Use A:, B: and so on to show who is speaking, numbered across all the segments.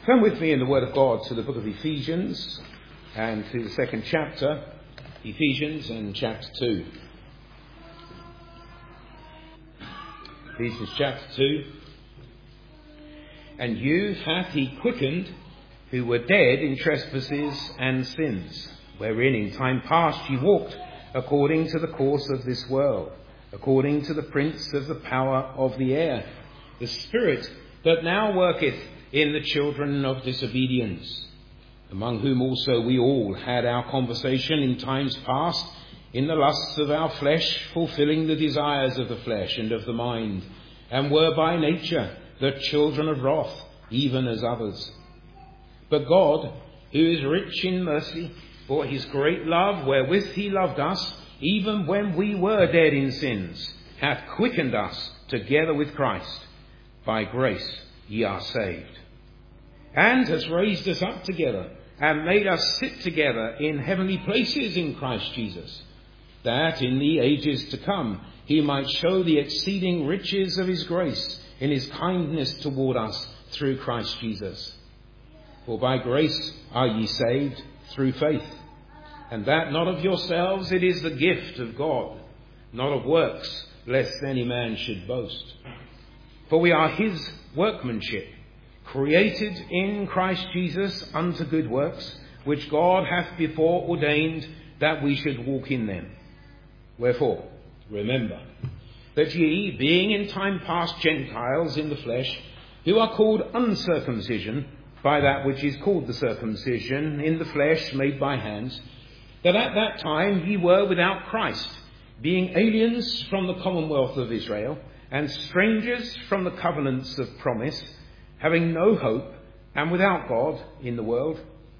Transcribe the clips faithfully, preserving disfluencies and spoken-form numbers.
A: Turn with me in the Word of God to the book of Ephesians and to the second chapter, Ephesians and chapter two. Ephesians chapter two. And you hath he quickened who were dead in trespasses and sins, wherein in time past ye walked according to the course of this world, according to the prince of the power of the air, the spirit that now worketh in the children of disobedience, among whom also we all had our conversation in times past, in the lusts of our flesh, fulfilling the desires of the flesh and of the mind, and were by nature the children of wrath, even as others. But God, who is rich in mercy, for his great love wherewith he loved us, even when we were dead in sins, hath quickened us together with Christ. By grace ye are saved. And has raised us up together, and made us sit together in heavenly places in Christ Jesus, that in the ages to come he might show the exceeding riches of his grace in his kindness toward us through Christ Jesus. For by grace are ye saved through faith, and that not of yourselves, it is the gift of God, not of works, lest any man should boast. For we are his workmanship, created in Christ Jesus unto good works, which God hath before ordained that we should walk in them. Wherefore, remember that ye, being in time past Gentiles in the flesh, who are called uncircumcision by that which is called the circumcision in the flesh made by hands, that at that time ye were without Christ, being aliens from the commonwealth of Israel, and strangers from the covenants of promise, having no hope, and without God in the world.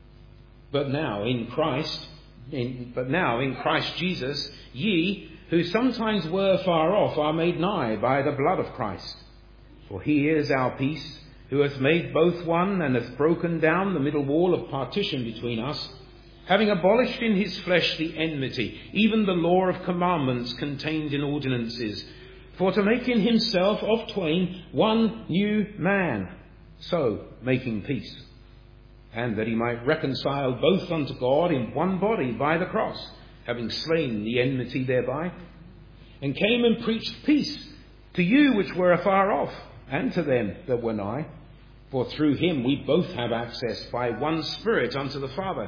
A: But now in Christ, in, but now in Christ Jesus, ye, who sometimes were far off, are made nigh by the blood of Christ. For he is our peace, who hath made both one, and hath broken down the middle wall of partition between us, having abolished in his flesh the enmity, even the law of commandments contained in ordinances, for to make in himself of twain one new man, so making peace, and that he might reconcile both unto God in one body by the cross, having slain the enmity thereby, and came and preached peace to you which were afar off, and to them that were nigh. For through him we both have access by one Spirit unto the Father.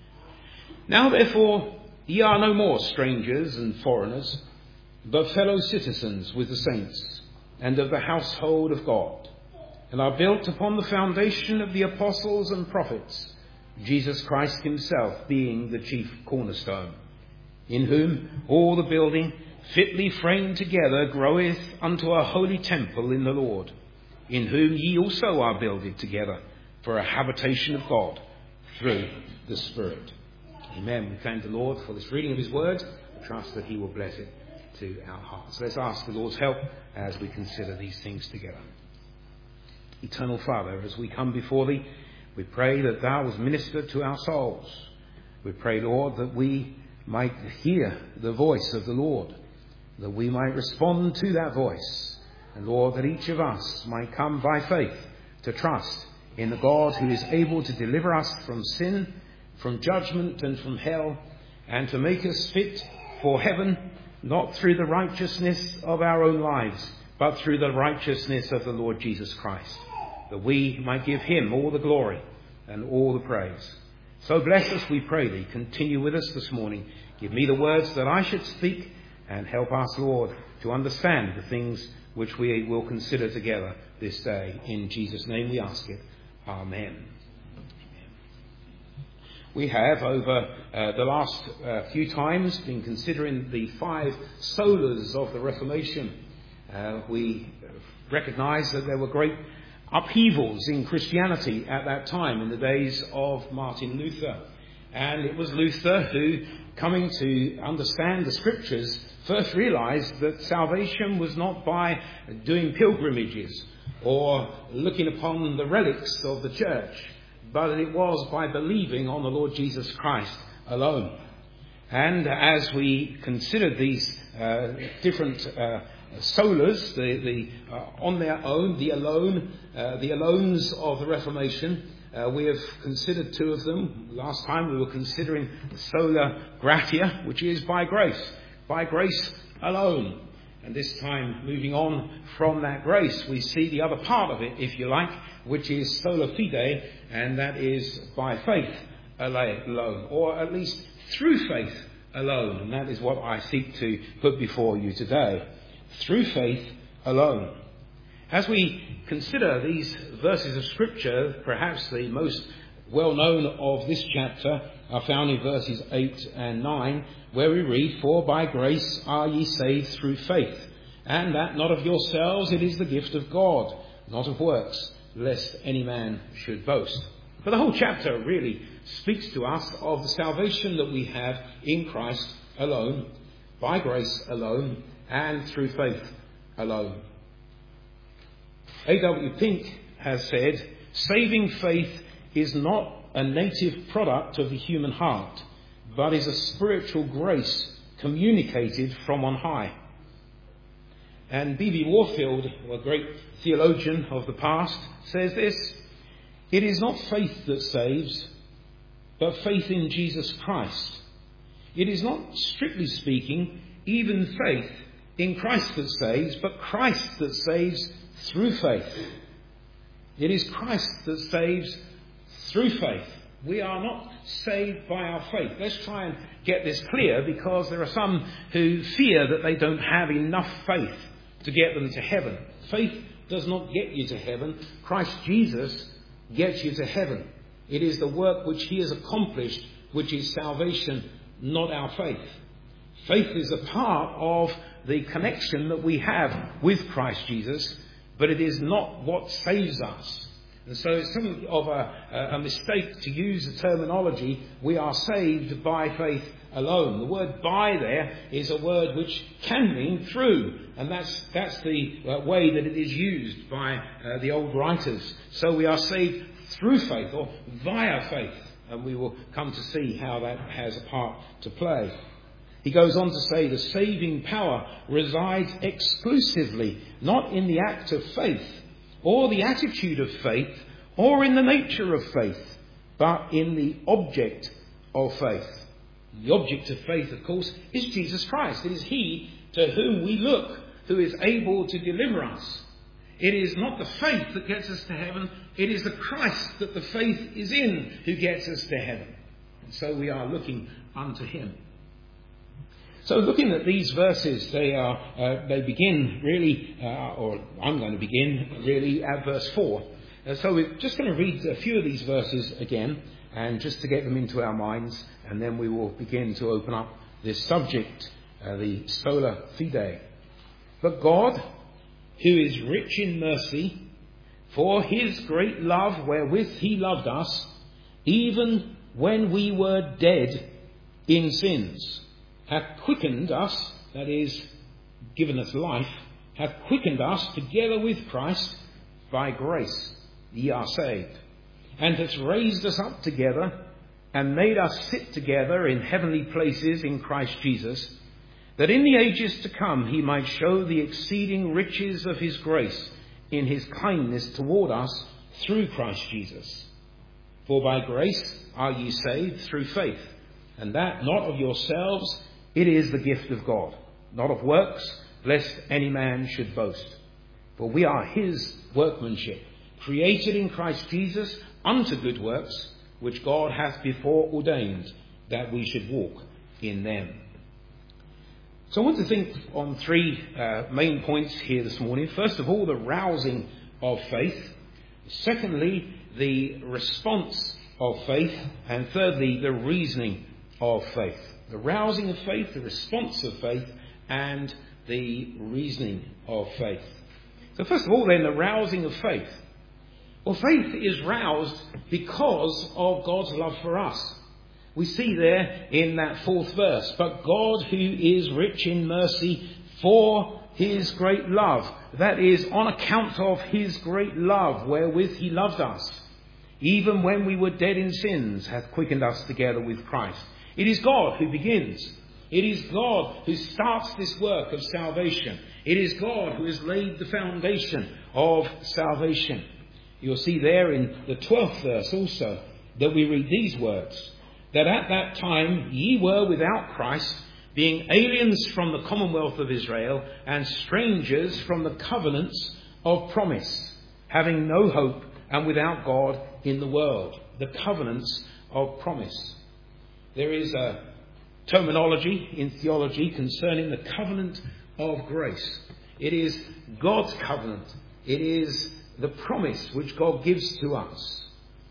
A: Now therefore ye are no more strangers and foreigners, but fellow citizens with the saints, and of the household of God, and are built upon the foundation of the apostles and prophets, Jesus Christ himself being the chief cornerstone, in whom all the building, fitly framed together, groweth unto a holy temple in the Lord, in whom ye also are builded together for a habitation of God through the Spirit. Amen. We thank the Lord for this reading of his word. I trust that he will bless it to our hearts. Let's ask the Lord's help as we consider these things together. Eternal Father, as we come before thee, we pray that thou wilt minister to our souls. We pray, Lord, that we might hear the voice of the Lord, that we might respond to that voice, and Lord, that each of us might come by faith to trust in the God who is able to deliver us from sin, from judgment and from hell, and to make us fit for heaven, not through the righteousness of our own lives, but through the righteousness of the Lord Jesus Christ, that we might give him all the glory and all the praise. So bless us, we pray thee. Continue with us this morning. Give me the words that I should speak, and help us, Lord, to understand the things which we will consider together this day. In Jesus' name we ask it. Amen. We have, over uh, the last uh, few times, been considering the five solas of the Reformation. Uh, we recognise that there were great upheavals in Christianity at that time, in the days of Martin Luther. And it was Luther who, coming to understand the Scriptures, first realised that salvation was not by doing pilgrimages or looking upon the relics of the church, but it was by believing on the Lord Jesus Christ alone. And as we considered these uh, different uh, solas, the, the uh, on their own, the alone, uh, the alones of the Reformation, Uh, we have considered two of them. Last time we were considering sola gratia, which is by grace. By grace alone. And this time, moving on from that grace, we see the other part of it, if you like, which is sola fide, and that is by faith alone, or at least through faith alone. And that is what I seek to put before you today. Through faith alone. As we consider these verses of Scripture, perhaps the most well-known of this chapter are found in verses eight and nine, where we read, "For by grace are ye saved through faith, and that not of yourselves, it is the gift of God, not of works, lest any man should boast." But the whole chapter really speaks to us of the salvation that we have in Christ alone, by grace alone, and through faith alone. A W Pink has said, "Saving faith is not a native product of the human heart, but is a spiritual grace communicated from on high." And B B Warfield, a great theologian of the past, says this, "It is not faith that saves, but faith in Jesus Christ. It is not, strictly speaking, even faith in Christ that saves, but Christ that saves through faith." It is Christ that saves through faith. We are not saved by our faith. Let's try and get this clear, because there are some who fear that they don't have enough faith to get them to heaven. Faith does not get you to heaven. Christ Jesus gets you to heaven. It is the work which he has accomplished which is salvation, not our faith. Faith is a part of the connection that we have with Christ Jesus, but it is not what saves us. And so it's something of a, a mistake to use the terminology, we are saved by faith alone. The word "by" there is a word which can mean through, and that's that's the uh, way that it is used by uh, the old writers. So we are saved through faith, or via faith, and we will come to see how that has a part to play. He goes on to say the saving power resides exclusively not in the act of faith, or the attitude of faith, or in the nature of faith, but in the object of faith. The object of faith, of course, is Jesus Christ. It is he to whom we look, who is able to deliver us. It is not the faith that gets us to heaven, it is the Christ that the faith is in who gets us to heaven. And so we are looking unto him. So looking at these verses, they are uh, they begin really, uh, or I'm going to begin really at verse four. Uh, so we're just going to read a few of these verses again, and just to get them into our minds, and then we will begin to open up this subject, uh, the sola fide. "But God, who is rich in mercy, for his great love wherewith he loved us, even when we were dead in sins, hath quickened us," that is, given us life, "hath quickened us together with Christ, by grace ye are saved, and hath raised us up together, and made us sit together in heavenly places in Christ Jesus, that in the ages to come he might show the exceeding riches of his grace in his kindness toward us through Christ Jesus. For by grace are ye saved through faith, and that not of yourselves, it is the gift of God, not of works, lest any man should boast. For we are his workmanship, created in Christ Jesus unto good works, which God hath before ordained that we should walk in them." So I want to think on three uh, main points here this morning. First of all, the rousing of faith. Secondly, the response of faith. And thirdly, the reasoning of faith. The rousing of faith, the response of faith, and the reasoning of faith. So first of all then, the rousing of faith. Well, faith is roused because of God's love for us. We see there in that fourth verse, "But God, who is rich in mercy, for his great love," that is, on account of his great love wherewith he loved us, "even when we were dead in sins, hath quickened us together with Christ." It is God who begins. It is God who starts this work of salvation. It is God who has laid the foundation of salvation. You'll see there in the twelfth verse also that we read these words, that at that time ye were without Christ, being aliens from the commonwealth of Israel and strangers from the covenants of promise, having no hope and without God in the world. The covenants of promise. There is a terminology in theology concerning the covenant of grace. It is God's covenant. It is the promise which God gives to us.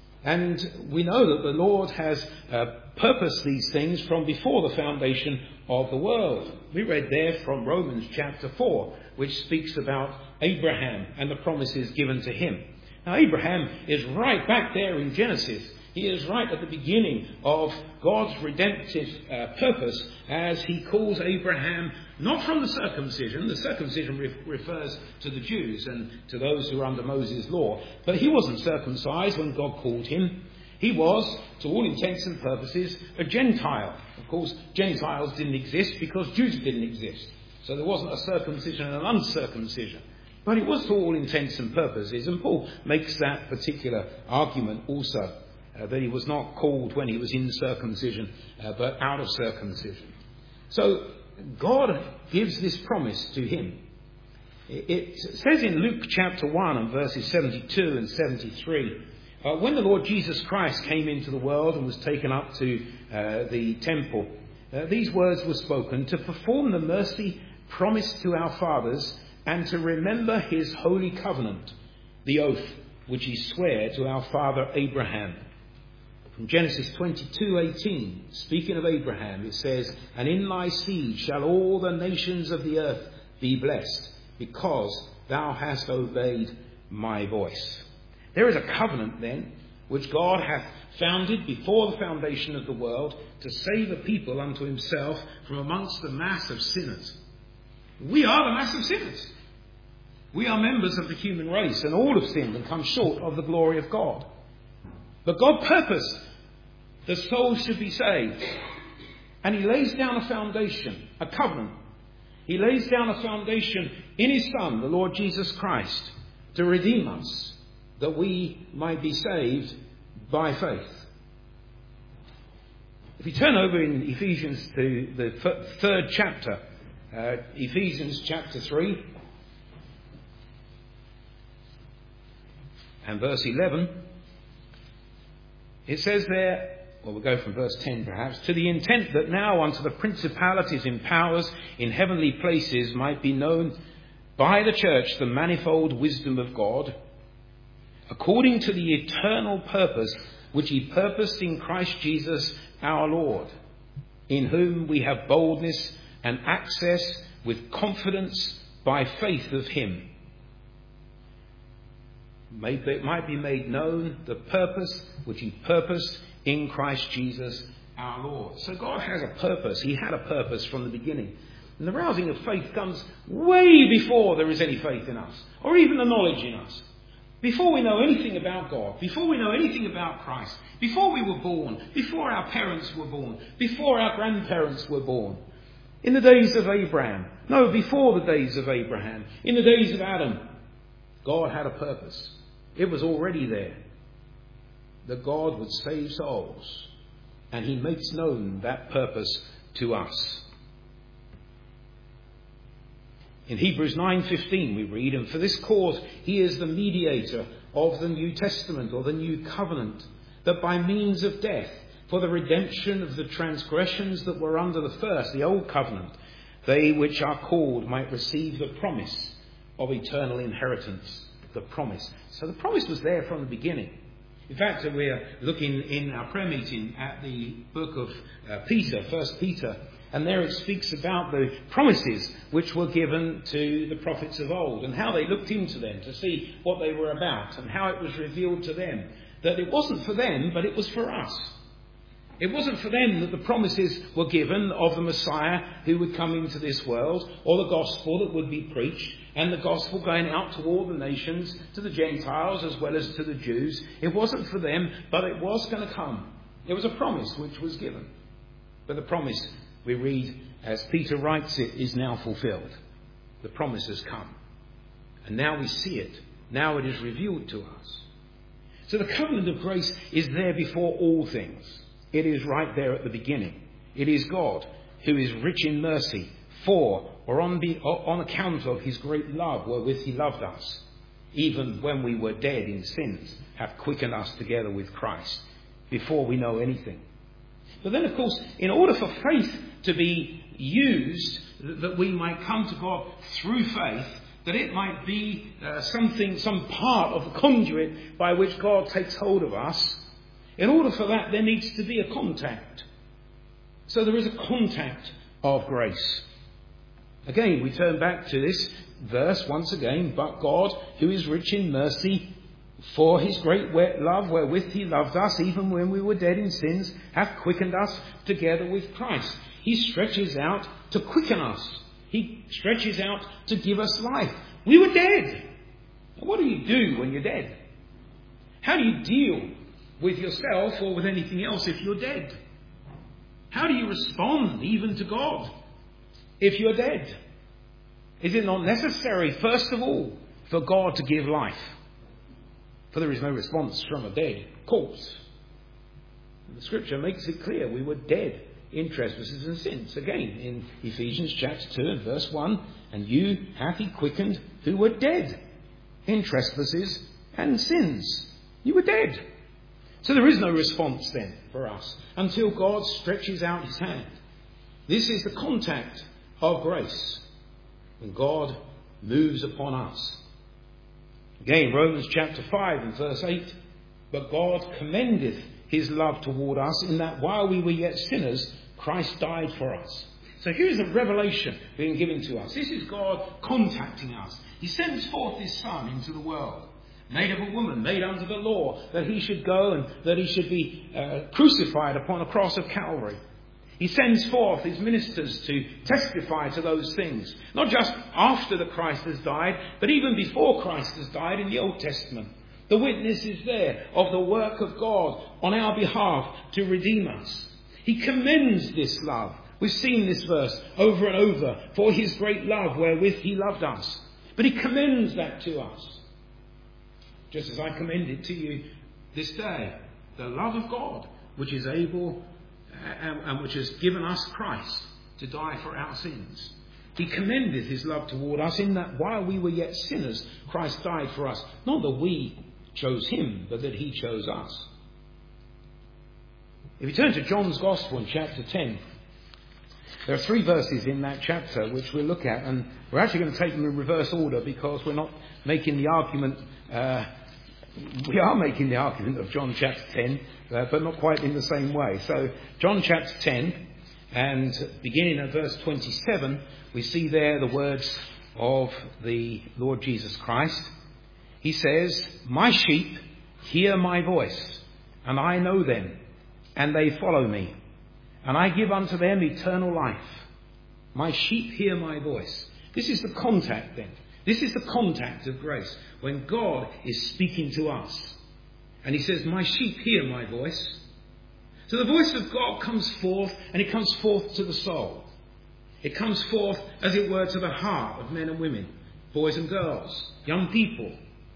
A: And we know that the Lord has uh, purposed these things from before the foundation of the world. We read there from Romans chapter four, which speaks about Abraham and the promises given to him. Now, Abraham is right back there in Genesis. He is right at the beginning of God's redemptive uh, purpose as he calls Abraham not from the circumcision. The circumcision re- refers to the Jews and to those who are under Moses' law. But he wasn't circumcised when God called him. He was, to all intents and purposes, a Gentile. Of course, Gentiles didn't exist because Jews didn't exist. So there wasn't a circumcision and an uncircumcision. But it was to all intents and purposes. And Paul makes that particular argument also. Uh, that he was not called when he was in circumcision, uh, but out of circumcision. So God gives this promise to him. It, it says in Luke chapter one and verses seventy-two and seventy-three, uh, when the Lord Jesus Christ came into the world and was taken up to uh, the temple, uh, these words were spoken to perform the mercy promised to our fathers and to remember his holy covenant, the oath which he sware to our father Abraham. From Genesis twenty-two eighteen, speaking of Abraham, it says, "And in thy seed shall all the nations of the earth be blessed, because thou hast obeyed my voice." There is a covenant then, which God hath founded before the foundation of the world, to save a people unto himself from amongst the mass of sinners. We are the mass of sinners. We are members of the human race, and all have sinned and come short of the glory of God. But God purposed the souls should be saved. And he lays down a foundation, a covenant. He lays down a foundation in his Son, the Lord Jesus Christ, to redeem us, that we might be saved by faith. If you turn over in Ephesians to the third chapter, uh, Ephesians chapter three, and verse eleven, it says there, well, we'll go from verse ten perhaps, "To the intent that now unto the principalities and powers in heavenly places might be known by the church the manifold wisdom of God, according to the eternal purpose which he purposed in Christ Jesus our Lord, in whom we have boldness and access with confidence by faith of him." It might be made known the purpose which he purposed in Christ Jesus our Lord. So God has a purpose. He had a purpose from the beginning. And the rousing of faith comes way before there is any faith in us, or even the knowledge in us. Before we know anything about God, before we know anything about Christ, before we were born, before our parents were born, before our grandparents were born. In the days of Abraham, no, before the days of Abraham, in the days of Adam, God had a purpose. It was already there, that God would save souls, and he makes known that purpose to us. In Hebrews nine fifteen we read, "And for this cause he is the mediator of the New Testament," or the New Covenant, "that by means of death, for the redemption of the transgressions that were under the first," the old covenant, "they which are called might receive the promise of eternal inheritance." The promise. So the promise was there from the beginning. In fact, we're looking in our prayer meeting at the book of uh, Peter, First Peter, and there it speaks about the promises which were given to the prophets of old and how they looked into them to see what they were about and how it was revealed to them that it wasn't for them, but it was for us. It wasn't for them that the promises were given of the Messiah who would come into this world, or the gospel that would be preached, and the gospel going out to all the nations, to the Gentiles as well as to the Jews. It wasn't for them, but it was going to come. It was a promise which was given. But the promise, we read, as Peter writes it, is now fulfilled. The promise has come. And now we see it. Now it is revealed to us. So the covenant of grace is there before all things. It is right there at the beginning. It is God who is rich in mercy for or on, the, on account of his great love wherewith he loved us, even when we were dead in sins, hath quickened us together with Christ, before we know anything. But then, of course, in order for faith to be used, that we might come to God through faith, that it might be uh, something, some part of the conduit by which God takes hold of us, in order for that there needs to be a contact. So there is a contact of grace. Again, we turn back to this verse once again. But God, who is rich in mercy, for his great love wherewith he loved us, even when we were dead in sins, hath quickened us together with Christ. He stretches out to quicken us. He stretches out to give us life. We were dead. What do you do when you're dead? How do you deal with yourself or with anything else if you're dead? How do you respond even to God if you're dead? Is it not necessary, first of all, for God to give life? For there is no response from a dead corpse. The scripture makes it clear we were dead in trespasses and sins. Again, in Ephesians chapter two and verse one, and you hath he quickened who were dead in trespasses and sins. You were dead. So there is no response then for us until God stretches out his hand. This is the contact of grace when God moves upon us. Again, Romans chapter five and verse eight, but God commendeth his love toward us in that while we were yet sinners, Christ died for us. So here's a revelation being given to us. This is God contacting us. He sends forth his Son into the world, made of a woman, made under the law, that he should go and that he should be uh, crucified upon a cross of Calvary. He sends forth his ministers to testify to those things, not just after that Christ has died, but even before Christ has died in the Old Testament. The witness is there of the work of God on our behalf to redeem us. He commends this love. We've seen this verse over and over, for his great love wherewith he loved us. But he commends that to us, just as I commend it to you this day. The love of God, which is able and, and which has given us Christ to die for our sins. He commended his love toward us in that while we were yet sinners, Christ died for us. Not that we chose him, but that he chose us. If you turn to John's Gospel in chapter ten, there are three verses in that chapter which we'll look at, and we're actually going to take them in reverse order because we're not making the argument, uh, we are making the argument of John chapter ten, uh, but not quite in the same way. So John chapter ten, and beginning at verse twenty-seven, we see there the words of the Lord Jesus Christ. He says, my sheep hear my voice, and I know them, and they follow me. And I give unto them eternal life. My sheep hear my voice. This is the contact then. This is the contact of grace. When God is speaking to us. And he says, my sheep hear my voice. So the voice of God comes forth, and it comes forth to the soul. It comes forth, as it were, to the heart of men and women, boys and girls, young people.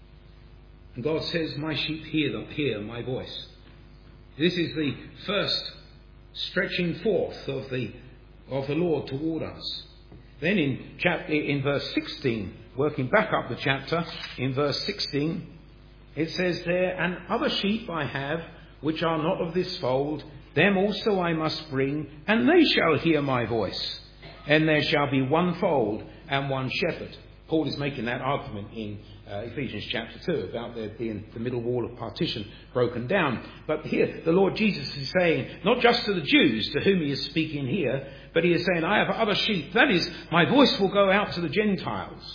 A: And God says, my sheep hear them, hear my voice. This is the first stretching forth of the of the Lord toward us. Then in chapter in verse sixteen, working back up the chapter, in verse sixteen, it says there, and other sheep I have, which are not of this fold, them also I must bring, and they shall hear my voice. And there shall be one fold and one shepherd. Paul is making that argument in uh, Ephesians chapter two about there being the middle wall of partition broken down. But here the Lord Jesus is saying, not just to the Jews to whom he is speaking here, but he is saying, I have other sheep. That is, my voice will go out to the Gentiles.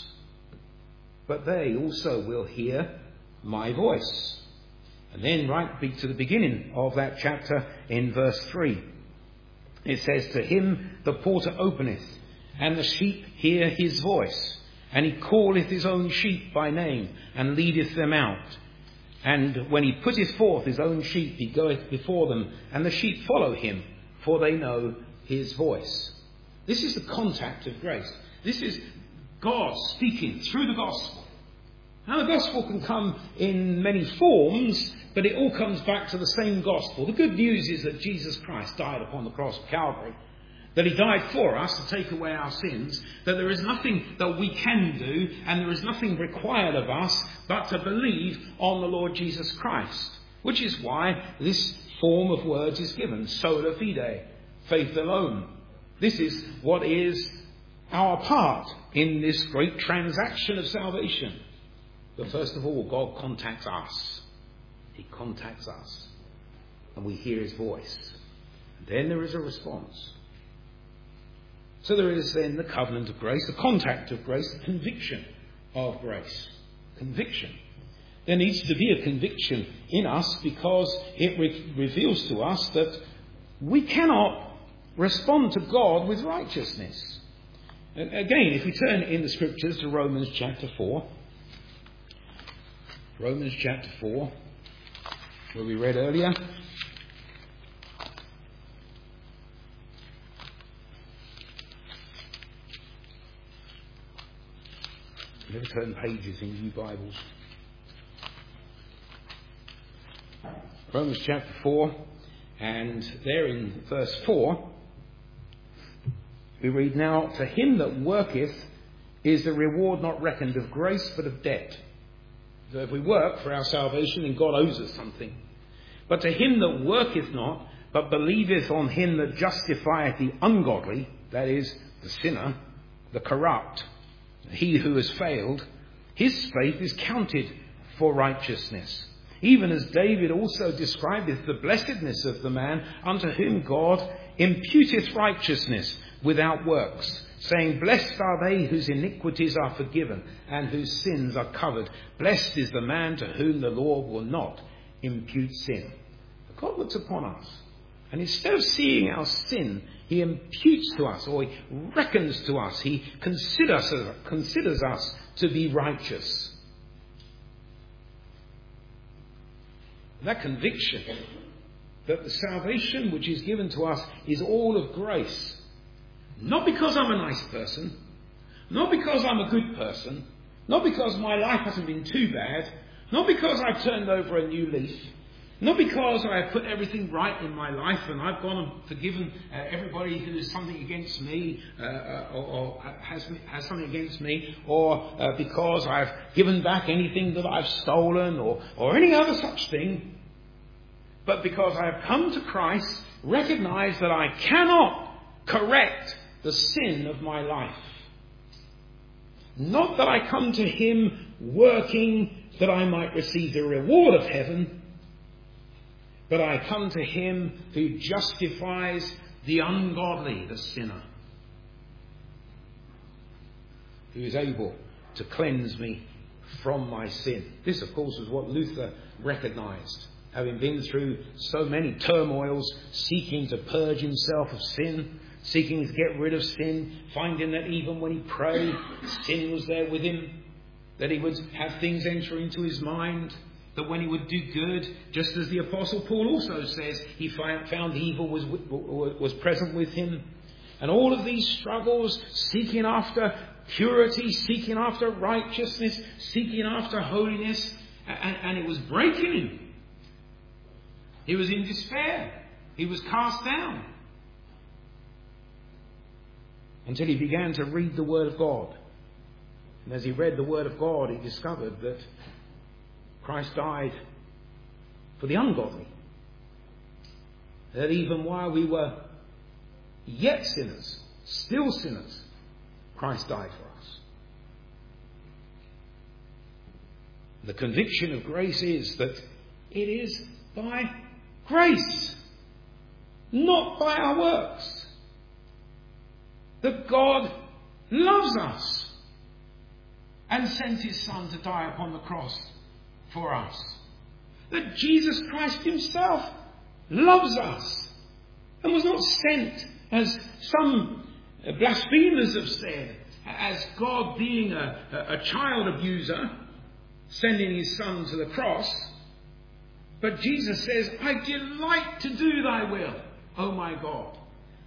A: But they also will hear my voice. And then right to the beginning of that chapter in verse three, it says, to him the porter openeth, and the sheep hear his voice. And he calleth his own sheep by name, and leadeth them out. And when he putteth forth his own sheep, he goeth before them, and the sheep follow him, for they know his voice. This is the contact of grace. This is God speaking through the gospel. Now the gospel can come in many forms, But it all comes back to the same gospel. The good news is that Jesus Christ died upon the cross of Calvary, that he died for us to take away our sins, that there is nothing that we can do and there is nothing required of us but to believe on the Lord Jesus Christ, which is why this form of words is given, sola fide, faith alone. This is what is our part in this great transaction of salvation. But first of all, God contacts us. He contacts us and we hear his voice. Then there is a response. So there is then the covenant of grace, the contact of grace, the conviction of grace. Conviction. There needs to be a conviction in us because it re- reveals to us that we cannot respond to God with righteousness. And again, if we turn in the scriptures to Romans chapter four, Romans chapter four, where we read earlier, never turn pages in your Bibles. Romans chapter four, and there in verse four, we read, "Now to him that worketh is the reward not reckoned of grace, but of debt." So if we work for our salvation, then God owes us something. "But to him that worketh not, but believeth on him that justifieth the ungodly," that is, the sinner, the corrupt, he who has failed, "his faith is counted for righteousness. Even as David also describeth the blessedness of the man unto whom God imputeth righteousness without works, saying, Blessed are they whose iniquities are forgiven and whose sins are covered. Blessed is the man to whom the Lord will not impute sin." God looks upon us, and instead of seeing our sin, he imputes to us, or he reckons to us, he considers, considers us to be righteous. That conviction that the salvation which is given to us is all of grace. Not because I'm a nice person, not because I'm a good person, not because my life hasn't been too bad, not because I've turned over a new leaf, not because I have put everything right in my life and I've gone and forgiven uh, everybody who has something against me uh, uh, or, or has, has something against me, or uh, because I've given back anything that I've stolen or, or any other such thing, but because I have come to Christ, recognize that I cannot correct the sin of my life. Not that I come to him working that I might receive the reward of heaven, but I come to him who justifies the ungodly, the sinner, who is able to cleanse me from my sin. This, of course, is what Luther recognized, having been through so many turmoils, seeking to purge himself of sin, seeking to get rid of sin, finding that even when he prayed, sin was there with him, that he would have things enter into his mind, that when he would do good, just as the Apostle Paul also says, he found evil was, was present with him. And all of these struggles, seeking after purity, seeking after righteousness, seeking after holiness, and, and it was breaking him. He was in despair. He was cast down. Until he began to read the Word of God. And as he read the Word of God, he discovered that Christ died for the ungodly. That even while we were yet sinners, still sinners, Christ died for us. The conviction of grace is that it is by grace, not by our works, that God loves us and sent his Son to die upon the cross for us. That Jesus Christ himself loves us and was not sent, as some blasphemers have said, as God being a, a child abuser, sending his Son to the cross. But Jesus says, I delight to do thy will, O my God.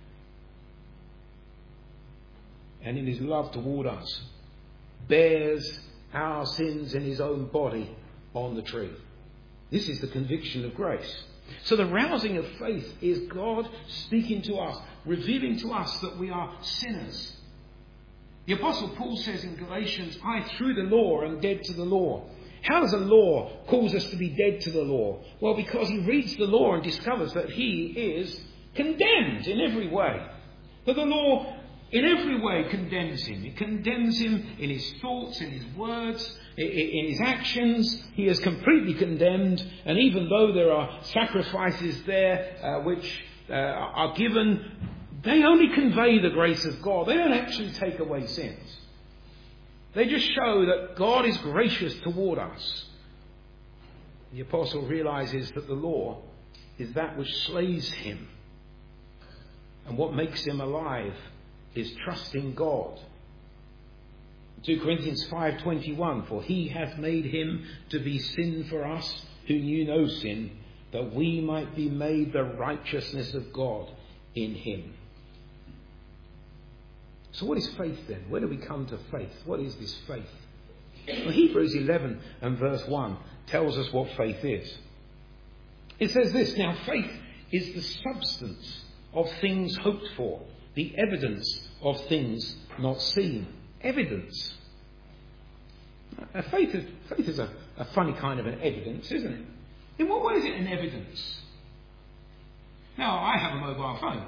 A: And in his love toward us, bears our sins in his own body on the tree. This is the conviction of grace. So the rousing of faith is God speaking to us, revealing to us that we are sinners. The Apostle Paul says in Galatians, I through the law am dead to the law. How does a law cause us to be dead to the law? Well, because he reads the law and discovers that he is condemned in every way. That the law in every way condemns him. It condemns him in his thoughts, in his words, in his actions. He is completely condemned. And even though there are sacrifices there uh, which uh, are given, they only convey the grace of God. They don't actually take away sins. They just show that God is gracious toward us. The apostle realizes that the law is that which slays him. And what makes him alive is trusting God. two Corinthians five twenty-one, for he hath made him to be sin for us who knew no sin, that we might be made the righteousness of God in him. So what is faith then? Where do we come to faith? What is this faith? Well, Hebrews eleven and verse one tells us what faith is. It says this, now faith is the substance of things hoped for, the evidence of things not seen. Evidence. Uh, faith is, faith is a, a funny kind of an evidence, isn't it? In what way is it an evidence? Now, I have a mobile phone.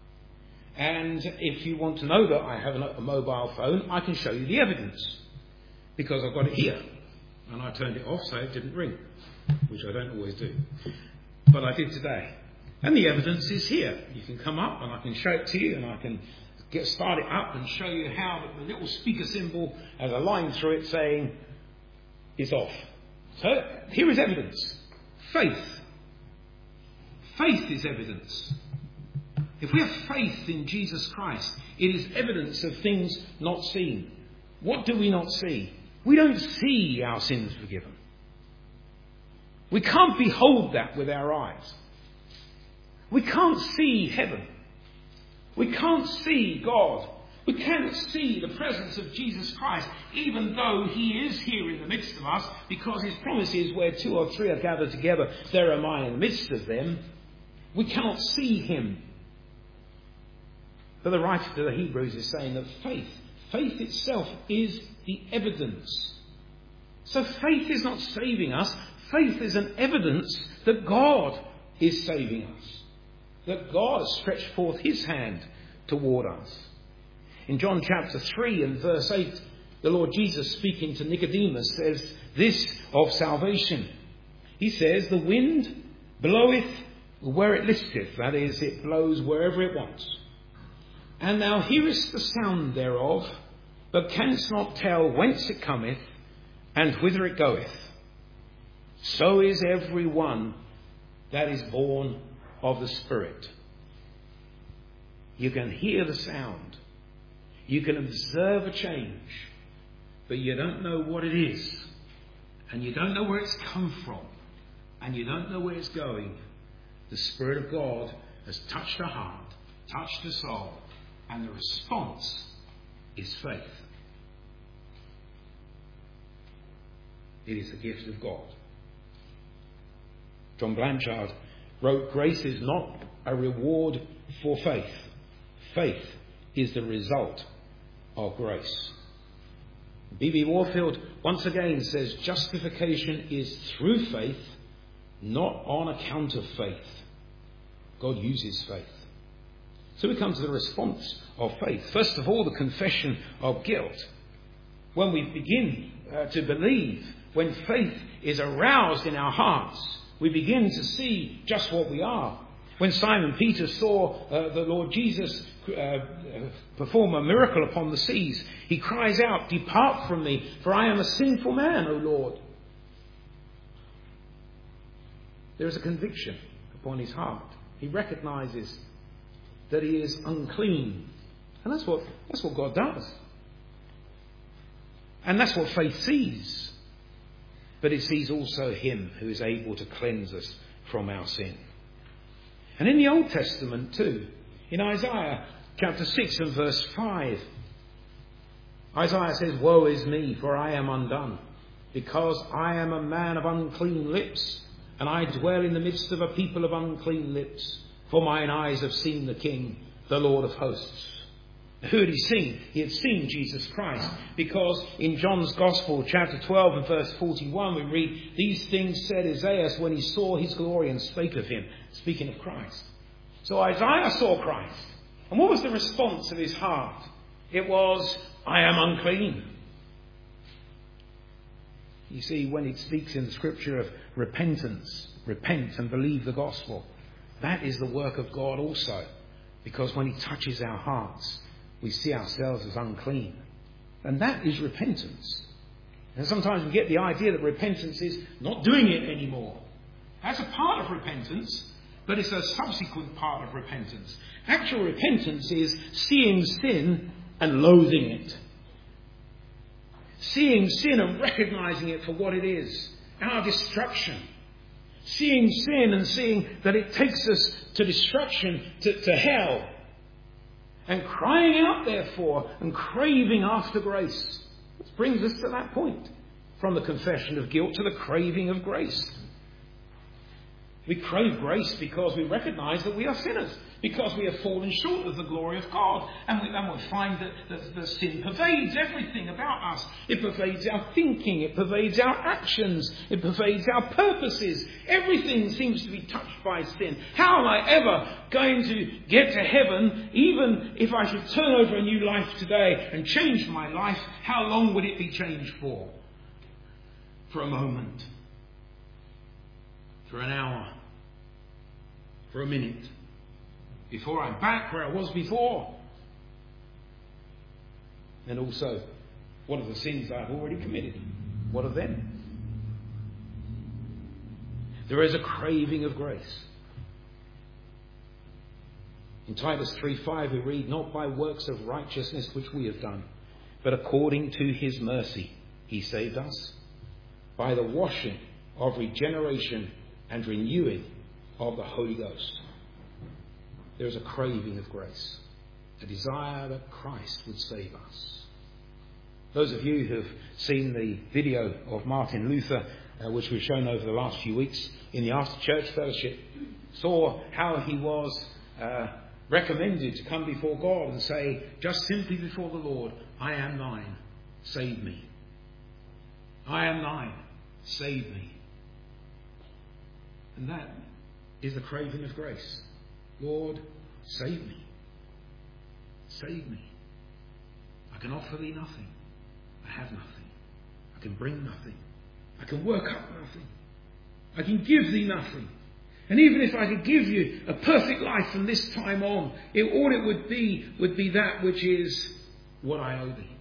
A: And if you want to know that I have a mobile phone, I can show you the evidence. Because I've got it here. And I turned it off so it didn't ring. Which I don't always do. But I did today. And the evidence is here. You can come up and I can show it to you and I can get start it up and show you how the little speaker symbol has a line through it saying it's off. So here is evidence. Faith. Faith is evidence. If we have faith in Jesus Christ, it is evidence of things not seen. What do we not see? We don't see our sins forgiven. We can't behold that with our eyes. We can't see heaven. We can't see God. We cannot see the presence of Jesus Christ, even though he is here in the midst of us, because his promise is where two or three are gathered together, there am I in the midst of them. We cannot see him. But the writer to the Hebrews is saying that faith, faith itself is the evidence. So faith is not saving us. Faith is an evidence that God is saving us. That God has stretched forth his hand toward us. In John chapter three and verse eight, the Lord Jesus speaking to Nicodemus says this of salvation. He says, the wind bloweth where it listeth, that is, it blows wherever it wants. And thou hearest the sound thereof, but canst not tell whence it cometh, and whither it goeth. So is every one that is born of the Spirit. You can hear the sound. You can observe a change, but you don't know what it is. And you don't know where it's come from. And you don't know where it's going. The Spirit of God has touched a heart, touched a soul, and the response is faith. It is the gift of God. John Blanchard wrote, grace is not a reward for faith. Faith is the result of grace. B B Warfield once again says, justification is through faith, not on account of faith. God uses faith. So we come to the response of faith. First of all, the confession of guilt. When we begin uh, to believe, when faith is aroused in our hearts, we begin to see just what we are. When Simon Peter saw uh, the Lord Jesus uh, perform a miracle upon the seas, he cries out, depart from me, for I am a sinful man, O Lord. There is a conviction upon his heart. He recognizes that he is unclean. And that's what, that's what God does. And that's what faith sees. But it sees also him who is able to cleanse us from our sin. And in the Old Testament too, in Isaiah chapter six and verse five, Isaiah says, woe is me, for I am undone, because I am a man of unclean lips, and I dwell in the midst of a people of unclean lips. For mine eyes have seen the King, the Lord of hosts. Who had he seen? He had seen Jesus Christ, because in John's Gospel, chapter twelve and verse forty-one, we read, "These things said Isaiah when he saw his glory and spake of him," speaking of Christ. So Isaiah saw Christ. And what was the response of his heart? It was, "I am unclean." You see, when it speaks in the Scripture of repentance, repent and believe the gospel, that is the work of God also. Because when he touches our hearts, we see ourselves as unclean. And that is repentance. And sometimes we get the idea that repentance is not doing it anymore. That's a part of repentance, but it's a subsequent part of repentance. Actual repentance is seeing sin and loathing it. Seeing sin and recognising it for what it is, our destruction. Seeing sin and seeing that it takes us to destruction, to, to hell. And crying out, therefore, and craving after grace. This brings us to that point. From the confession of guilt to the craving of grace. We crave grace because we recognise that we are sinners. Because we have fallen short of the glory of God. And we, and we find that, that the sin pervades everything about us. It pervades our thinking. It pervades our actions. It pervades our purposes. Everything seems to be touched by sin. How am I ever going to get to heaven, even if I should turn over a new life today and change my life? How long would it be changed for? For a moment. For an hour. For a minute. Before I'm back where I was before. And also, what are the sins I've already committed? What of them? There is a craving of grace. In Titus three five we read, "Not by works of righteousness which we have done, but according to his mercy he saved us, by the washing of regeneration and renewing of the Holy Ghost." There is a craving of grace, a desire that Christ would save us. Those of you who have seen the video of Martin Luther, uh, which we've shown over the last few weeks in the After Church Fellowship, saw how he was uh, recommended to come before God and say, just simply before the Lord, "I am thine, save me. I am thine, save me." And that is the craving of grace. Lord, save me. Save me. I can offer thee nothing. I have nothing. I can bring nothing. I can work up nothing. I can give thee nothing. And even if I could give you a perfect life from this time on, it, all it would be would be that which is what I owe thee.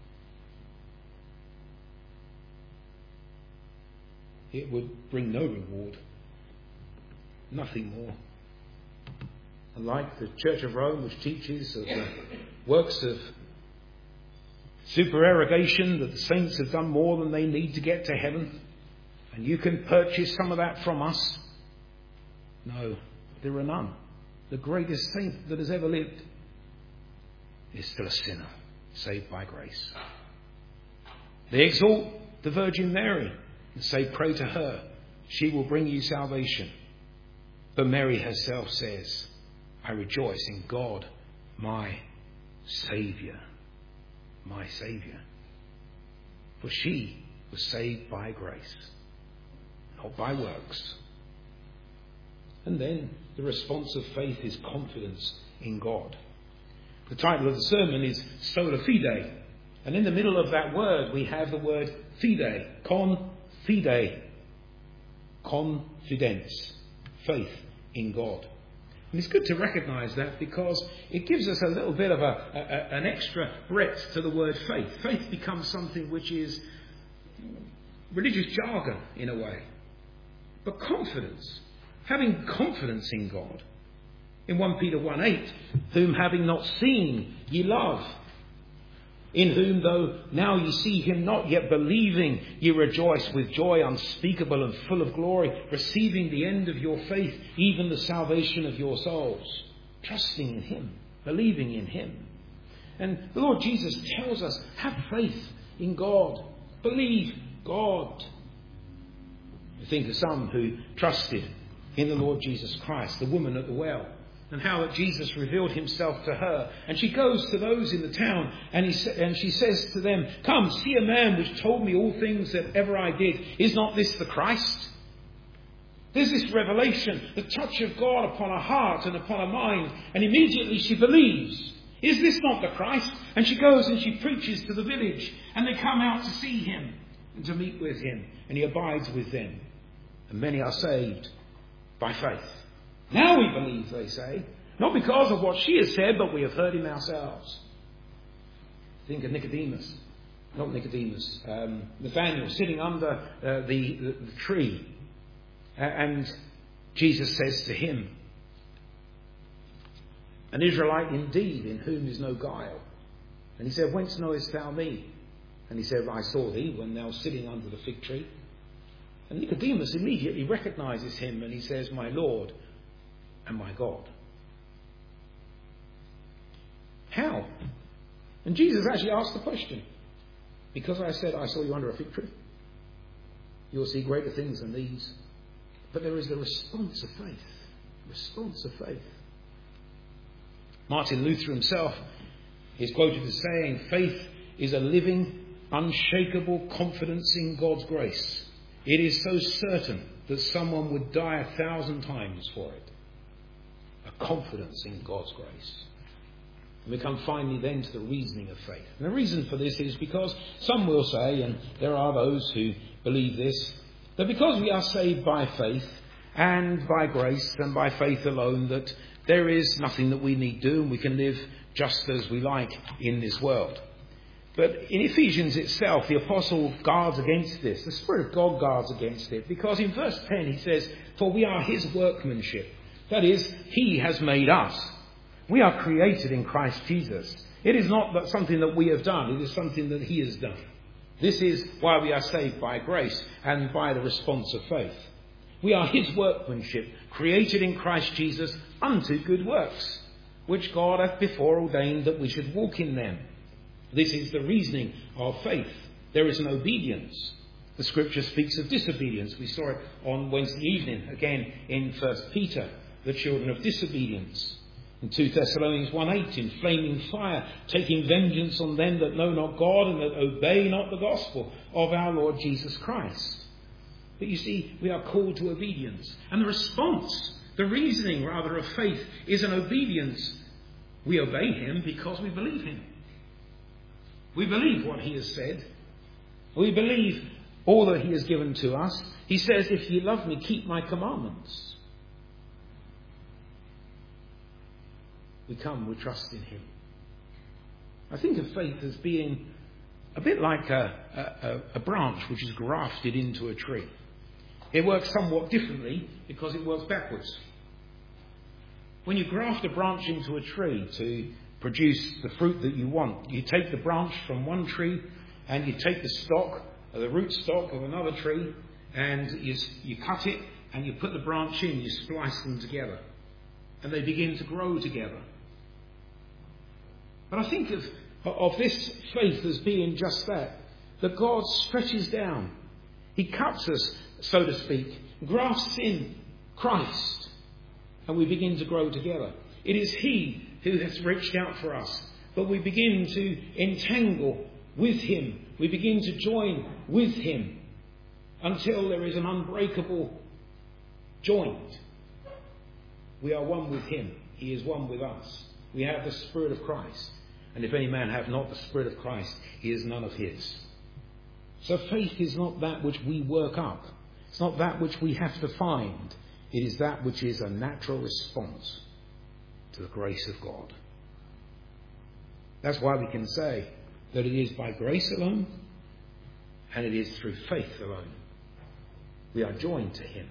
A: It would bring no reward. Nothing more. Unlike the Church of Rome, which teaches of the works of supererogation, that the saints have done more than they need to get to heaven, and you can purchase some of that from us. No, there are none. The greatest saint that has ever lived is still a sinner, saved by grace. They exalt the Virgin Mary and say, "Pray to her. She will bring you salvation." But Mary herself says, "I rejoice in God, my Saviour." My Saviour. For she was saved by grace, not by works. And then the response of faith is confidence in God. The title of the sermon is Sola Fide. And in the middle of that word we have the word fide. Con fide. Confidence. Faith in God. And it's good to recognise that, because it gives us a little bit of a, a, an extra breadth to the word faith. Faith becomes something which is religious jargon in a way. But confidence, having confidence in God. In First Peter one eight, "Whom having not seen ye love, in whom though now ye see him not, yet believing ye rejoice with joy unspeakable and full of glory, receiving the end of your faith, even the salvation of your souls." Trusting in him, believing in him. And the Lord Jesus tells us, have faith in God. Believe God. We think of some who trusted in the Lord Jesus Christ, the woman at the well, and how that Jesus revealed himself to her. And she goes to those in the town and, he sa- and she says to them, "Come, see a man which told me all things that ever I did. Is not this the Christ?" There's this revelation, the touch of God upon her heart and upon her mind, and immediately she believes. Is this not the Christ? And she goes and she preaches to the village, and they come out to see him and to meet with him, and he abides with them. And many are saved by faith. Now we believe, they say, not because of what she has said, but we have heard him ourselves. Think of Nicodemus, not Nicodemus, um, Nathanael sitting under uh, the, the, the tree. And Jesus says to him, "An Israelite indeed, in whom is no guile." And he said, "Whence knowest thou me?" And he said, "I saw thee when thou was sitting under the fig tree." And Nicodemus immediately recognizes him, and he says, "My Lord and my God." How? And Jesus actually asked the question. "Because I said, I saw you under a fig tree. You will see greater things than these." But there is the response of faith. Response of faith. Martin Luther himself is quoted as saying, "Faith is a living, unshakable confidence in God's grace. It is so certain that someone would die a thousand times for it." A confidence in God's grace. And we come finally then to the reasoning of faith. And the reason for this is because some will say, and there are those who believe this, that because we are saved by faith and by grace and by faith alone, that there is nothing that we need do and we can live just as we like in this world. But in Ephesians itself, the apostle guards against this. The Spirit of God guards against it. Because in verse ten he says, "For we are his workmanship." That is, he has made us. We are created in Christ Jesus. It is not that something that we have done. It is something that he has done. This is why we are saved by grace and by the response of faith. We are his workmanship, created in Christ Jesus unto good works, which God hath before ordained that we should walk in them. This is the reasoning of faith. There is an obedience. The scripture speaks of disobedience. We saw it on Wednesday evening, again in First Peter, the children of disobedience. In two Thessalonians one eight, in flaming fire, taking vengeance on them that know not God and that obey not the gospel of our Lord Jesus Christ. But you see, we are called to obedience. And the response, the reasoning rather of faith, is an obedience. We obey him because we believe him. We believe what he has said. We believe all that he has given to us. He says, "If ye love me, keep my commandments." We come, we trust in him. I think of faith as being a bit like a, a, a branch which is grafted into a tree. It works somewhat differently because it works backwards. When you graft a branch into a tree to produce the fruit that you want, you take the branch from one tree and you take the stock, or the root stock of another tree, and you, you cut it and you put the branch in, you splice them together, and they begin to grow together. But I think of, of this faith as being just that, that God stretches down. He cuts us, so to speak, grafts in Christ, and we begin to grow together. It is he who has reached out for us, but we begin to entangle with him. We begin to join with him until there is an unbreakable joint. We are one with him. He is one with us. We have the Spirit of Christ. And if any man have not the Spirit of Christ, he is none of his. So faith is not that which we work up. It's not that which we have to find. It is that which is a natural response to the grace of God. That's why we can say that it is by grace alone and it is through faith alone. We are joined to him.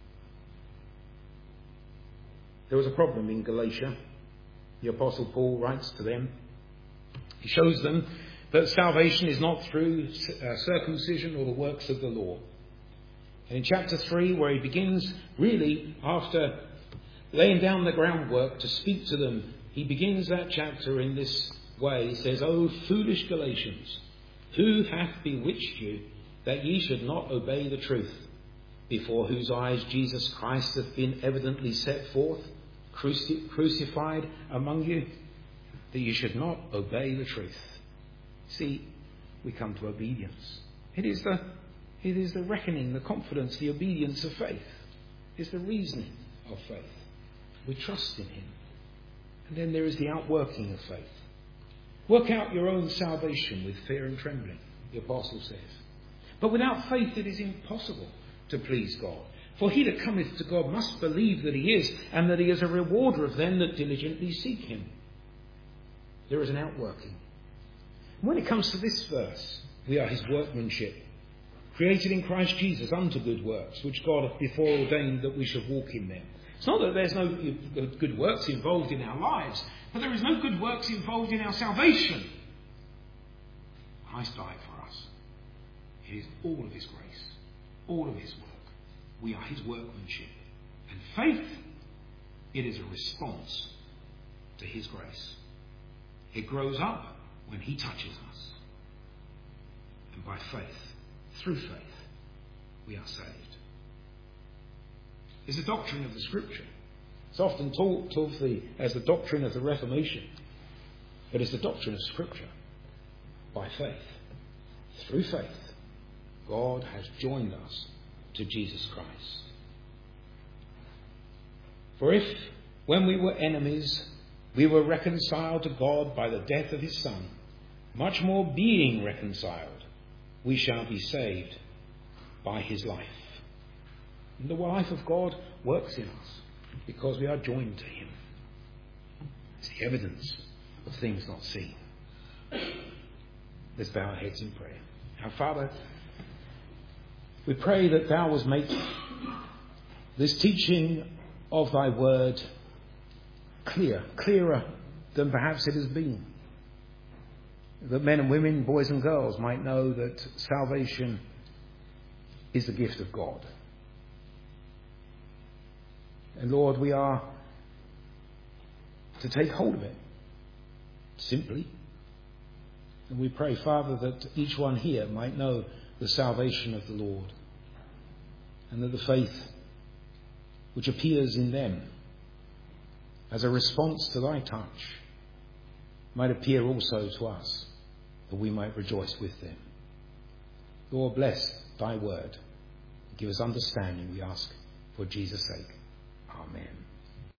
A: There was a problem in Galatia. The Apostle Paul writes to them. He shows them that salvation is not through uh, circumcision or the works of the law. And in chapter three, where he begins really after laying down the groundwork to speak to them, he begins that chapter in this way. He says, "O foolish Galatians, who hath bewitched you that ye should not obey the truth, before whose eyes Jesus Christ hath been evidently set forth, cruci- crucified among you, that you should not obey the truth. See, we come to obedience. It is the, it is the reckoning, the confidence, the obedience of faith. It's the reasoning of faith. We trust in him. And then there is the outworking of faith. Work out your own salvation with fear and trembling, the apostle says. But without faith it is impossible to please God. For he that cometh to God must believe that he is, and that he is a rewarder of them that diligently seek him. There is an outworking. When it comes to this verse, we are his workmanship, created in Christ Jesus unto good works, which God hath before ordained that we should walk in them. It's not that there's no good works involved in our lives, but there is no good works involved in our salvation. Christ died for us. It is all of his grace, all of his work. We are his workmanship. And faith, it is a response to his grace. It grows up when he touches us. And by faith, through faith, we are saved. It's a doctrine of the Scripture. It's often taught of the, as the doctrine of the Reformation. But it's the doctrine of Scripture. By faith, through faith, God has joined us to Jesus Christ. For if, when we were enemies, we were reconciled to God by the death of his Son, much more being reconciled, we shall be saved by his life. And the life of God works in us because we are joined to him. It's the evidence of things not seen. Let's bow our heads in prayer. Our Father, we pray that thou wilt make this teaching of thy word clear, clearer than perhaps it has been. That men and women, boys and girls might know that salvation is the gift of God. And Lord, we are to take hold of it simply. And we pray, Father, that each one here might know the salvation of the Lord, and that the faith which appears in them as a response to thy touch might appear also to us, that we might rejoice with them. Lord, bless thy word. Give us understanding, we ask, for Jesus' sake.